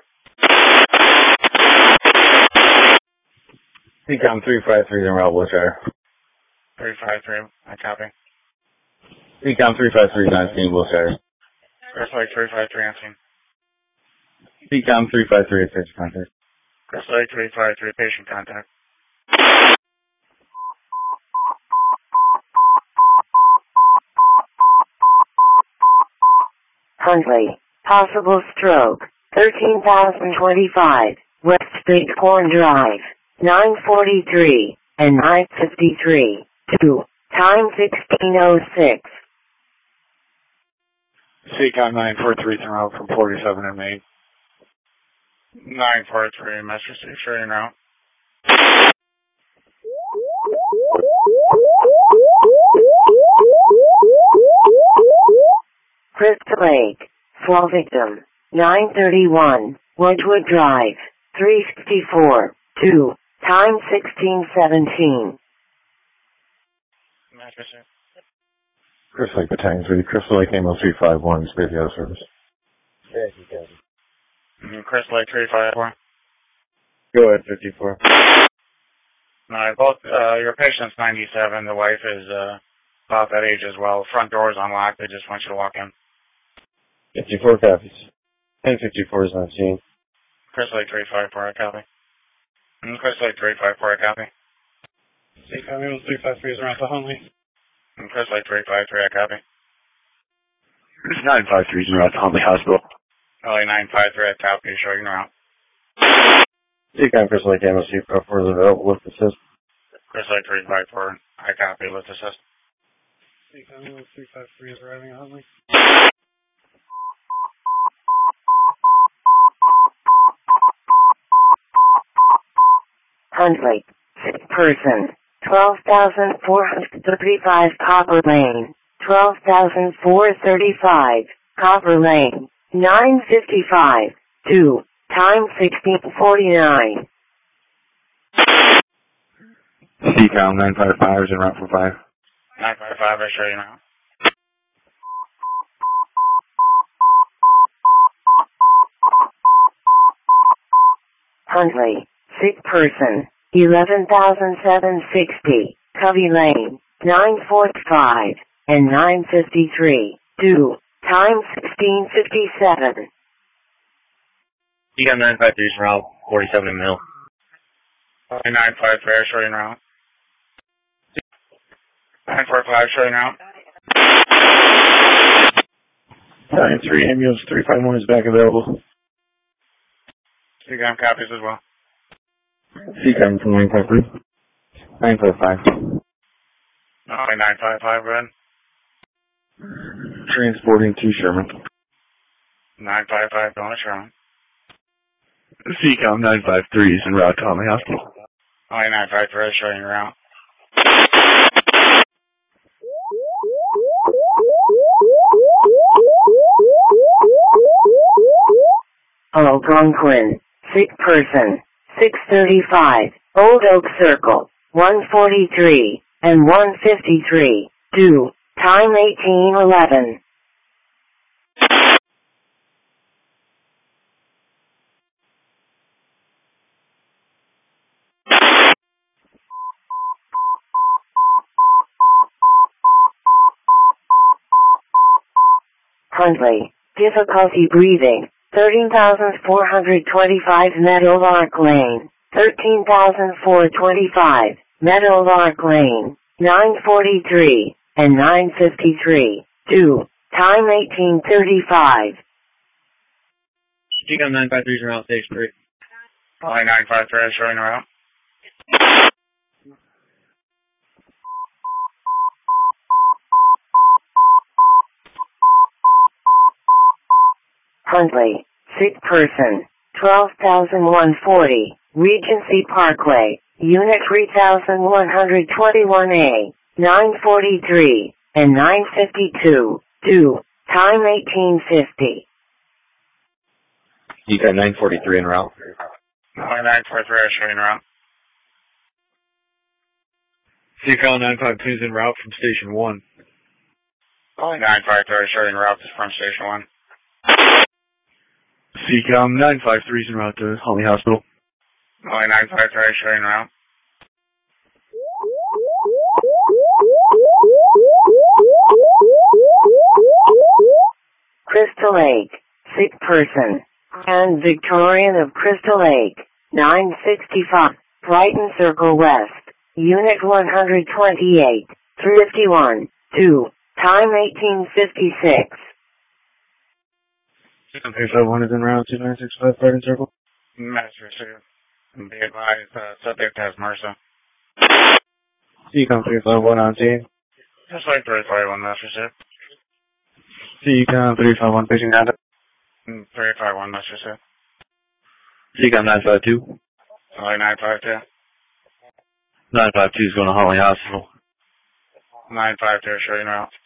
C CAM three five three, en route Wilshire. three five three, I copy. C CAM three five three, on scene Wilshire. Chris Lake three five three, on scene. C CAM three five three, patient contact. Chris Lake three five three, patient contact. Huntley, possible stroke, thirteen thousand twenty-five, West Bighorn Drive, nine forty-three, and nine fifty-three, due, time sixteen oh six. C COM nine four three en route from forty-seven in Maine. nine four three, Master Steve, showing route. Crystal Lake, Fall Victim, nine thirty-one, Woodwood Drive, three sixty-four, two, time sixteen seventeen. Master Steve. Crystal Lake Battalion three, Crystal Lake Amos three five one, Safety out of service. Thank you, Captain. Mm-hmm. Crystal Lake three five four. Go ahead, fifty-four. Alright, both, uh, your patient's ninety-seven, the wife is, uh, about that age as well. Front door is unlocked, they just want you to walk in. fifty-four copies. ten fifty-four is on scene. Crystal Lake three five four, I copy. Mm, Crystal Lake three five four, I copy. C COM Amos three five three is around to Hunley. Mm, Crystal Lake three five three, I copy. nine five three is en route to Huntley Hospital. L A nine five three, I copy, showing route. C COM Crystal Lake Amos three five four is available with assist. Crystal Lake three five four, I copy, lift assist. C COM Amos three five three is arriving at Hunley. Huntley, six person, twelve thousand four hundred thirty-five Copper Lane, twelve thousand four hundred thirty-five Copper Lane, nine fifty-five, two, time sixteen forty-nine. C COM nine five five is en route for five. nine five five, I show you now. Huntley, sick person, eleven thousand seven hundred sixty, Covey Lane, nine forty-five, and nine fifty-three, two, time sixteen fifty-seven. C COM nine five three is en route, forty-seven in Mill. nine five three, I show you now. nine four five, show you now. nine three, ambulance three five one is back available. C COM copies as well. C COM from nine five three. nine five five. Oh, nine five five, red. Transporting to Sherman. nine five five, going to Sherman. C COM nine five three is en route to Huntley Hospital. Oh, nine five three, showing you around. Algonquin, sick person, six thirty-five, Old Oak Circle, one forty-three, and one fifty-three, two, time eighteen eleven. Huntley, difficulty breathing, thirteen thousand four hundred twenty-five Meadowlark Lane, thirteen thousand four hundred twenty-five Meadowlark Lane, nine forty-three, and nine fifty-three, two, time eighteen thirty-five. C COM nine five three is en route, stage three. Oh, nine five three, showing around. Huntley, sick person, twelve thousand one hundred forty, Regency Parkway, Unit three thousand one hundred twenty-one A, nine forty-three, and nine fifty-two, two, time eighteen fifty. C COM nine forty-three en route. Oh, nine four three, showing around. C COM nine five two is en route from Station one. Oh, nine five three, showing route from Station one. C COM nine five three is en route to Huntley Hospital. Oh, nine five three, showing route. Crystal Lake, sick person, and Victorian of Crystal Lake, nine sixty-five, Brighton Circle West, Unit one hundred twenty-eight, three fifty-one, two, time eighteen fifty-six. three five one is en route, two nine six five, Brighton Circle. Master two. Be advised, uh, subject has MRSA. C COM three five one on scene. Just like three five one, Master two. C C O M three five one, patient contact. three five one, Mister Sid. C C O M nine five two. Holly nine five two. nine five two is going to Holly Hospital. nine five two, sure you know.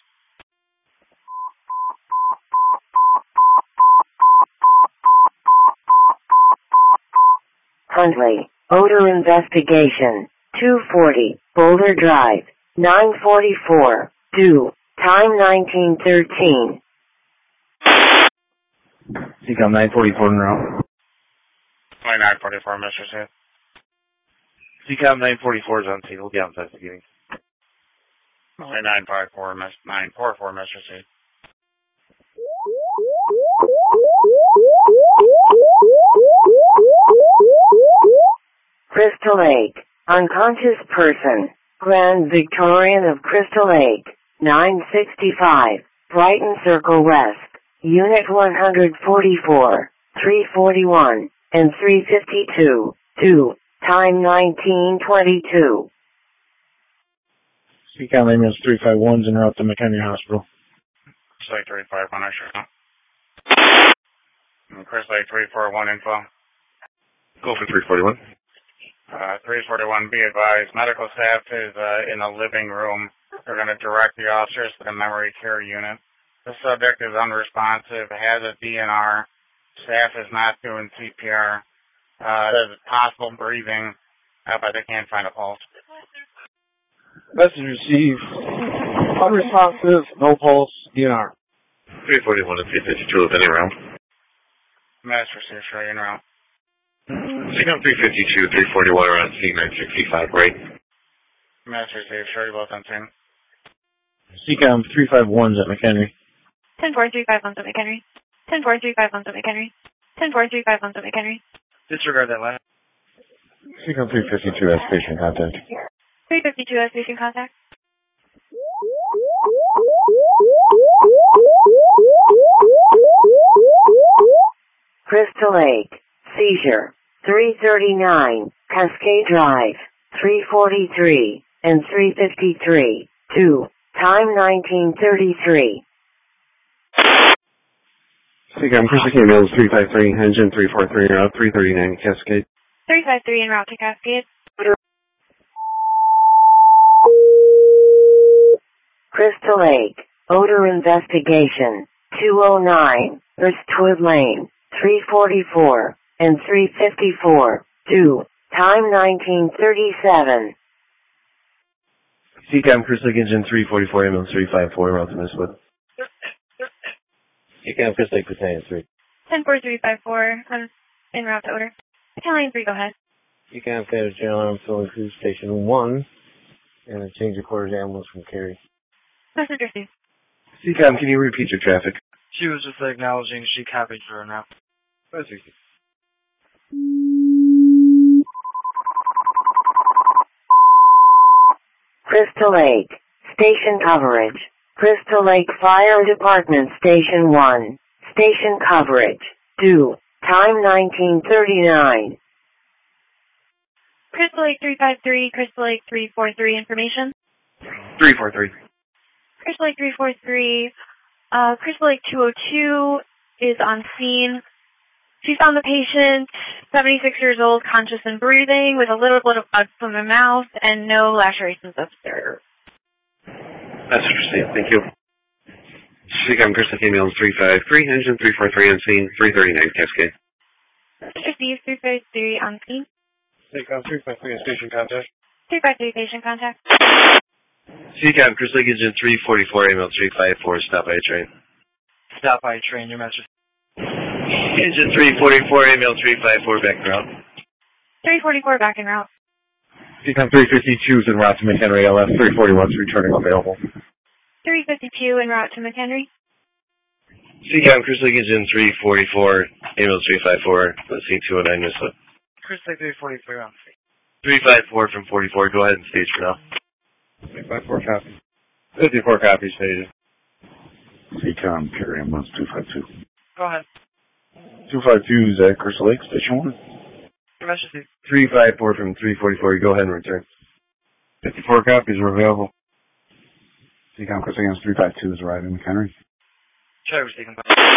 Huntley, odor investigation, two forty, Boulder Drive, nine forty-four, due, time nineteen thirteen. C C O M nine forty-four in route. Holly nine forty-four, Mister Sid. C C O M nine forty-four is on scene. We'll be on investigating. Holly nine five four, nine four four, Mister Sid. Crystal Lake, unconscious person, Grand Victorian of Crystal Lake, nine sixty-five, Brighton Circle West, Unit one forty-four, three forty-one, and three fifty-two, two, time nineteen twenty-two. C C O M ambulance three five one is en route to McHenry Hospital. Chris Lake three five one, I sure know. Chris Lake three four one info. Go for three forty-one. Uh, three forty-one, be advised, medical staff is uh, in the living room. They're going to direct the officers to the memory care unit. The subject is unresponsive, has a D N R. Staff is not doing C P R. Uh, there's possible breathing, uh, but they can't find a pulse. Message received. Unresponsive, no pulse, D N R. three forty-one and three fifty-two with any round. Master Chief, sure, you know. C C O M three fifty-two, three forty-one around C nine sixty-five, right? Master Chief, sure, you both on scene. C C O M three five one is at McHenry. ten four three five one at McHenry. ten four three five one at McHenry. ten four three five one at McHenry. Disregard that last. C C O M three fifty-two has patient contact. three fifty-two has patient contact. Crystal Lake, seizure, three thirty-nine, Cascade Drive, three forty-three, and three fifty-three, two, time nineteen thirty-three. C C O M Crystal Lake ambulance three five three, engine three four three, route three thirty-nine, Cascade. three five three en route to Cascade. Crystal Lake, odor investigation, two oh nine, Earthwood Lane, three forty-four, and three fifty-four, two, time nineteen thirty-seven. C C O M Crystal Lake engine three forty-four, ambulance three five four, route to Mistwood. C C O M Crystal Lake Battalion three. ten four three five four, I'm en route to odor. Battalion three, go ahead. C C O M Command General Arms Filling Cruise Station one, and a change of quarters ambulance from Cary. Message received. C C O M, can you repeat your traffic? She was just acknowledging she copied her now. Message. Crystal Lake, station coverage. Crystal Lake Fire Department Station one, station coverage, due, time nineteen thirty-nine. Crystal Lake three five three, Crystal Lake three four three, information. three four three. Crystal Lake three four three, uh, Crystal Lake two oh two is on scene. She found the patient, seventy-six years old, conscious and breathing, with a little bit of blood from the mouth and no lacerations observed. Message received, thank you. C C O M Crystal Lake ambulance three five three, engine three four three on scene, three thirty-nine, Cascade. Received three five three on scene. C C O M three five three, station contact. three five three, patient contact. C C O M Crystal Lake engine three forty-four, ambulance three five four, stop by a train. Stop by train, your message. Engine three forty-four, ambulance three five four, back en route. three forty-four, back en route. C C O M three fifty-two is en route to McHenry L F three forty-one is returning available. three fifty-two en route to McHenry. C C O M Crystal Lake engine three forty-four, ambulance three five four, let's see, two oh nine Mistwood. Crystal Lake three forty-three on scene. three five four from forty-four, go ahead and stage for now. three five four copy. fifty-four copies, stated. C C O M carry ambulance two five two. Go ahead. two five two is at Crystal Lake, station one. Your message is three five four from three forty-four, you go ahead and return. fifty-four copies are available. C C O M Crystal Lake three five two is arriving in McHenry. Traverse taken.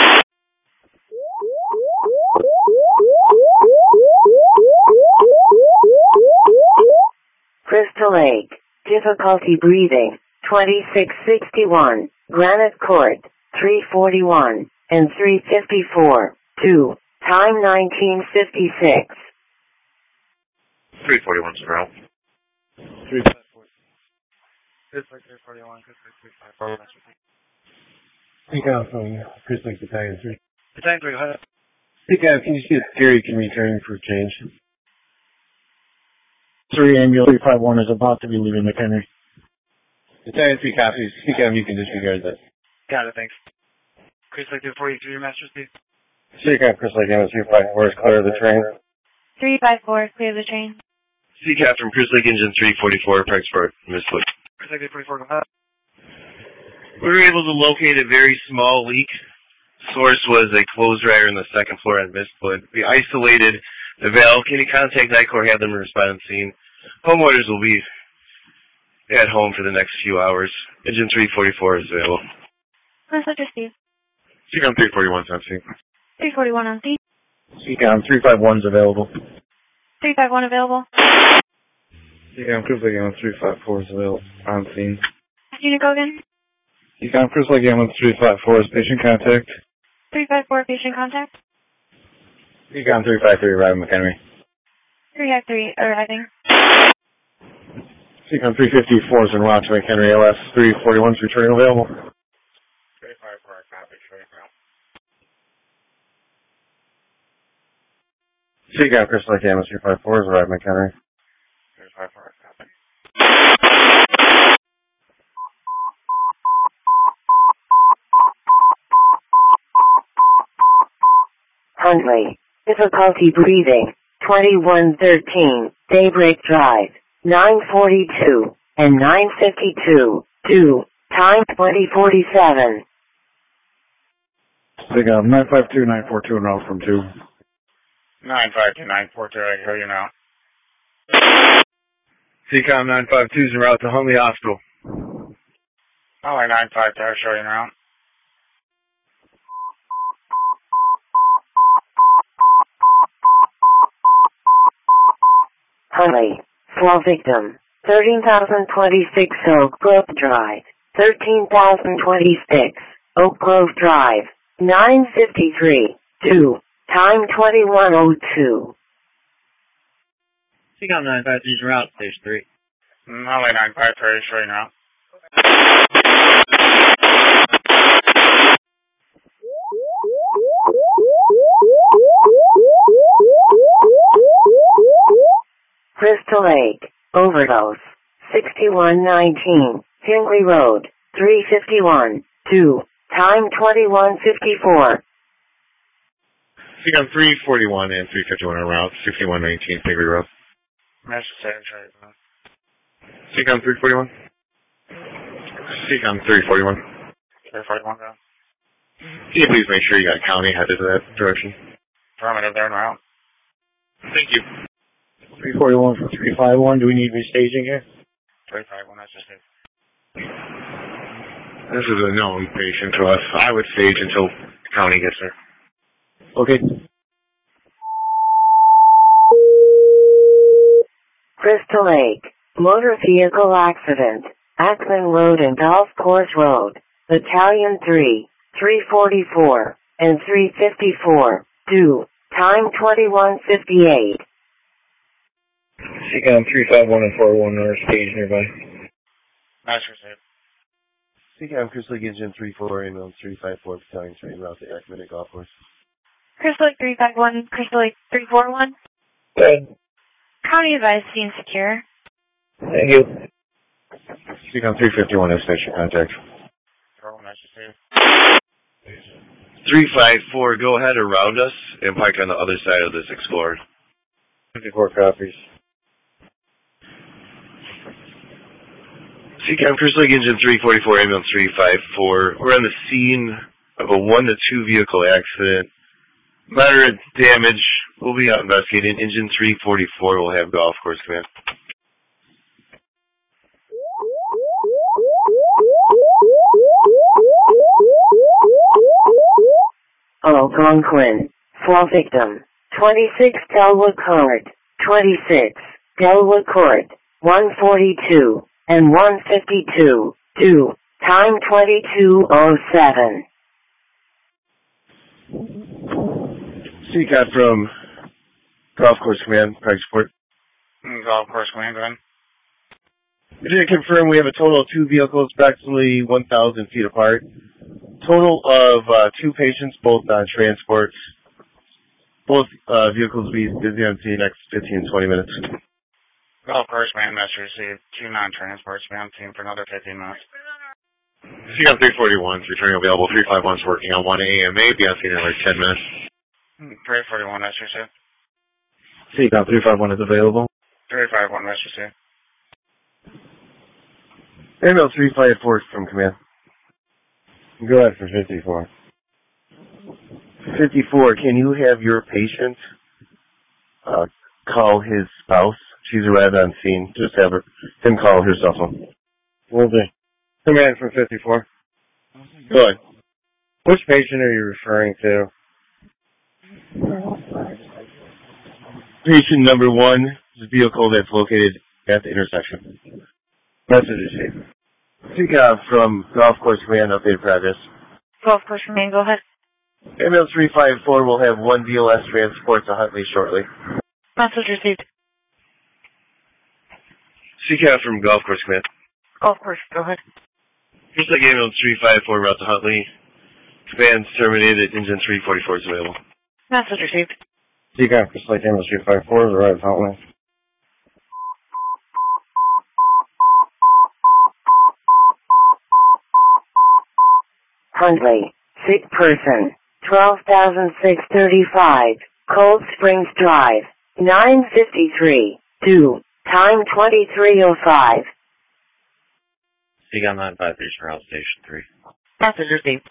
Crystal Lake. Difficulty breathing. twenty-six sixty-one. Granite Court. three forty-one. And three fifty-four. two. Time nineteen fifty-six. three forty-one's in route. three five four. Crystal Lake three forty-one, Crystal Lake three five four. Speak out from Crystal Lake Battalion three. Battalion three, go ahead. Speak out, can you see if Gary can return for change? three ambulance three five one is about to be leaving McHenry. Battalion three copies. Speak out, you can disregard that. Got it, thanks. Crystal Lake three forty-three, Master Steve. Speak out, Crystal Lake ambulance three five four is clear of the train. three five four, clear the train. C CAP from Crystal Lake Engine three forty-four, Parksport, Mistwood. Crystal Lake three forty-four, go ahead. We were able to locate a very small leak. Source was a clothes dryer on the second floor at Mistwood. We isolated the valve. Can you contact NICOR, have them respond on scene? Homeowners will be at home for the next few hours. Engine three forty-four is available. Crystal Lake Steve. C CAM three forty-one, on scene. three forty-one on scene. C CAM three five one is available. three five one available. C CAM Crystal Lake Ambulance three five four is available, on scene. Unit go again. C CAM Crystal Lake Ambulance three five four is patient contact. three five four, patient contact. C CAM three five three, arriving McHenry. three five three, arriving. C CAM three fifty-four is en route to McHenry. L S three forty-one is returning available. three five four, copy, showing route. C CAM Crystal Lake Ambulance three five four is arriving McHenry. three five four, copy. Huntley. Difficulty breathing. twenty-one thirteen. Daybreak Drive. nine forty-two. And nine fifty-two. two. Time twenty forty-seven. C CAM nine five two nine four two en route from two. nine five two nine four two, I hear you now. C CAM nine five two is en route to Huntley Hospital. Only nine five two, show you now. Huntley. Fall victim. thirteen thousand twenty-six Oak Grove Drive. thirteen thousand twenty-six Oak Grove Drive. nine fifty-three. two. Time twenty-one oh two. C CAM nine five two is en route, stage three. Only nine five three, show you now. Crystal Lake. Overdose. sixty-one nineteen. Tingley Road. three fifty-one. two. Time twenty-one fifty-four. C CAM three forty-one and three fifty-one en route, sixty-one nineteen Tingley Road. Master Sage, right now. C CAM three forty-one. C CAM three forty-one. three forty-one, go. Can you please make sure you got county headed to that direction? Affirmative, there en route. Thank you. three forty-one for three five one. Do we need restaging here? three five one, that's just it. This is a known patient to us. I would stage until county gets there. Okay. Crystal Lake. Motor vehicle accident. Ackland Road and Golf Course Road. Battalion three. three forty-four. And three fifty-four. two. Time twenty-one fifty-eight. C CAM three five one and four one are staged nearby. Master Sage. C CAM Crystal Lake Engine three four, ambulance three five four, battalion train route to Ackman Golf Course. Crystal Lake three five one, Crystal Lake three four one. Good. County advised scene secure. Thank you. C CAM three fifty-one is station contact. Master Sage. three five four, go ahead around us and park on the other side of this Explorer. fifty-four copies. C CAM Crystal Lake Engine three forty-four, ambulance three five four. We're on the scene of a one to two vehicle accident. Moderate damage. We'll be out investigating. Engine three forty-four will have golf course command. Algonquin. four victim. twenty-six Delwood Court. twenty-six Delwood Court. one forty-two and one fifty-two. two. Time twenty-two oh seven. C CAT from Golf Course Command, Practice Support. Golf Course Command, go ahead. We did confirm we have a total of two vehicles approximately one thousand feet apart. Total of uh, two patients, both on transports. Both uh, vehicles will be busy on scene next fifteen to twenty minutes. Golf Course Command, Master received two non-transports. Be on scene for another fifteen minutes. C CAT three forty-one, returning available. three five one is working on one A M A. Be on scene in like ten minutes. three forty-one, Master received. C CAT three five one is available. three five one, Master received. Ambulance three five four from command. Go ahead for fifty-four. fifty-four, can you have your patient uh, call his spouse? She's arrived on scene. Just have her, him call her cell phone. Will do. Command from fifty-four. Go ahead. Which patient are you referring to? Patient number one is a vehicle that's located at the intersection. Message received. C CAT from Golf Course Command, updated progress. Golf Course Command, go ahead. Ambulance three five four will have one B L S transport to Huntley shortly. Message received. C CAT from Golf Course Command. Golf Course, go ahead. Just like Ambulance three five four route to Huntley. Command's terminated. Engine three forty-four is available. Message received. C CAT, just like Ambulance three five four is arrived at Huntley. Huntley. Sick person. twelve thousand six hundred thirty-five. Cold Springs Drive. nine fifty-three. two. Time twenty-three oh five. C CAT nine five three, Route Station three. Message received.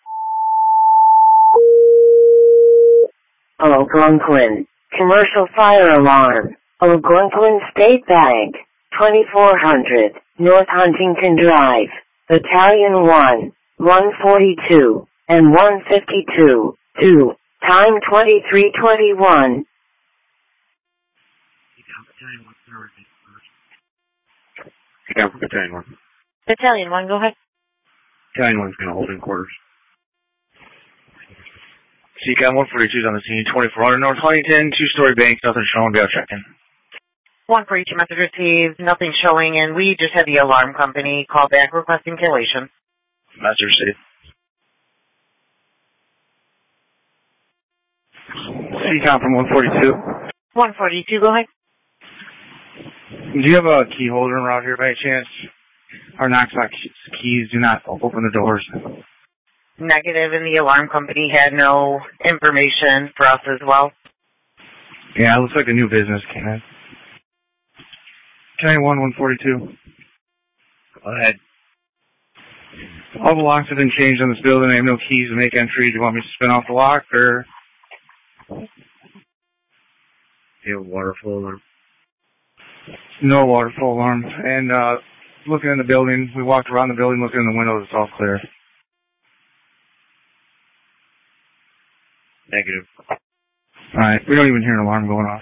Algonquin. Commercial fire alarm. Algonquin State Bank. twenty-four hundred. North Huntington Drive. Battalion one. one forty-two and one fifty-two. two. Time twenty-three twenty-one. Yeah, Battalion one. Battalion one, go ahead. Battalion one's going to hold in quarters. C CAT one forty-two is on the scene. twenty-four hundred North Huntington, two-story bank, nothing showing. Be out checking. one forty-two message received, nothing showing, and we just had the alarm company call back requesting cancellation. Message received. C CAT from one forty-two. one forty-two, go ahead. Do you have a key holder around here by chance? Our Knox-Lock keys do not open the doors. Negative, and the alarm company had no information for us as well. Yeah, it looks like a new business came in. County one, one forty-two. Go ahead. All the locks have been changed on this building. I have no keys to make entry. Do you want me to spin off the lock, or? Do you have a water flow alarm? No water flow alarm. And uh, looking in the building, we walked around the building, looking in the windows, it's all clear. Negative. Alright, we don't even hear an alarm going off.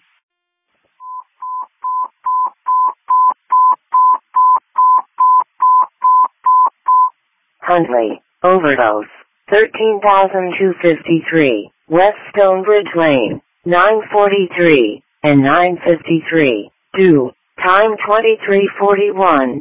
Huntley. Overdose. thirteen thousand two hundred fifty-three. West Stonebridge Lane. nine forty-three and nine fifty-three. two. Time twenty-three forty-one.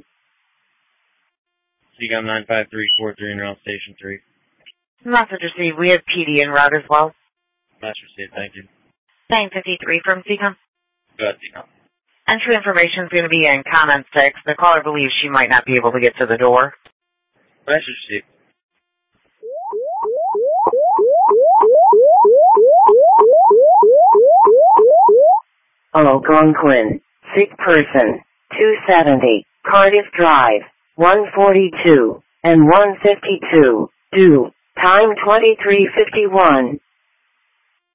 C CAT nine five three four three in Route Station three. Message received. We have P D en route as well. Message received, thank you. nine fifty-three from C CAT. Go ahead, C CAT. Entry information is going to be in comment six. The caller believes she might not be able to get to the door. Message received. Algonquin. Sick person. two seventy. Cardiff Drive. one forty-two and one fifty-two. two. Time twenty-three fifty-one.